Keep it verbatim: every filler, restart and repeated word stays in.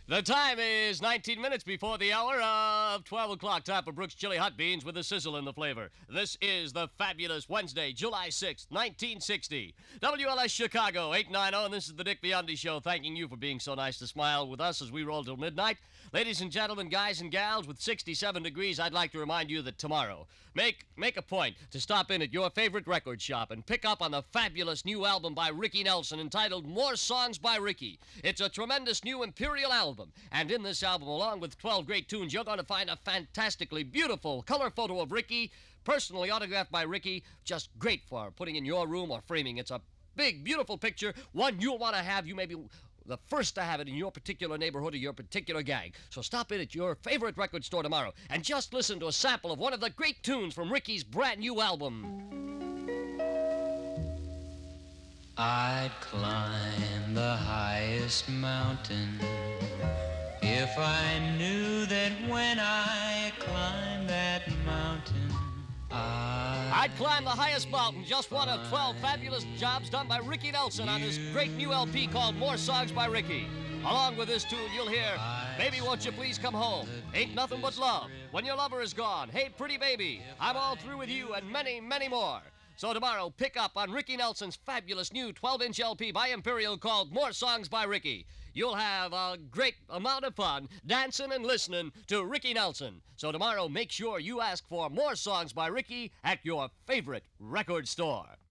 The time is nineteen minutes before the hour of twelve o'clock. Time for Brooks Chili Hot Beans with a sizzle in the flavor. This is the fabulous Wednesday, July sixth, nineteen sixty. W L S Chicago, eight ninety, and this is the Dick Biondi Show, thanking you for being so nice to smile with us as we roll till midnight. Ladies and gentlemen, guys and gals, with sixty-seven degrees, I'd like to remind you that tomorrow, make, make a point to stop in at your favorite record shop and pick up on the fabulous new album by Ricky Nelson entitled More Songs by Ricky. It's a tremendous new Imperial album, and in this album, along with twelve great tunes, you're going to find a fantastically beautiful color photo of Ricky, personally autographed by Ricky, just great for putting in your room or framing. It's a big, beautiful picture, one you'll want to have. You may be the first to have it in your particular neighborhood or your particular gang. So stop in at your favorite record store tomorrow and just listen to a sample of one of the great tunes from Ricky's brand new album. I'd climb the highest mountain if I knew that when I climb that mountain I'd climb the highest mountain, just one of twelve fabulous jobs done by Ricky Nelson on his great new L P called More Songs by Ricky. Along with this tune, you'll hear Baby Won't You Please Come Home, Ain't Nothing But Love, When Your Lover Is Gone, Hey Pretty Baby, I'm All Through With You, and many, many more. So tomorrow, pick up on Ricky Nelson's fabulous new twelve-inch L P by Imperial called More Songs by Ricky. You'll have a great amount of fun dancing and listening to Ricky Nelson. So tomorrow, make sure you ask for More Songs by Ricky at your favorite record store.